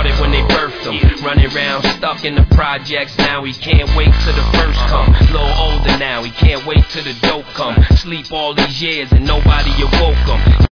started when they birthed him. Running around stuck in the projects, now he can't wait till the first come. Little older now, he can't wait till the dope come. Sleep all these years and nobody awoke him.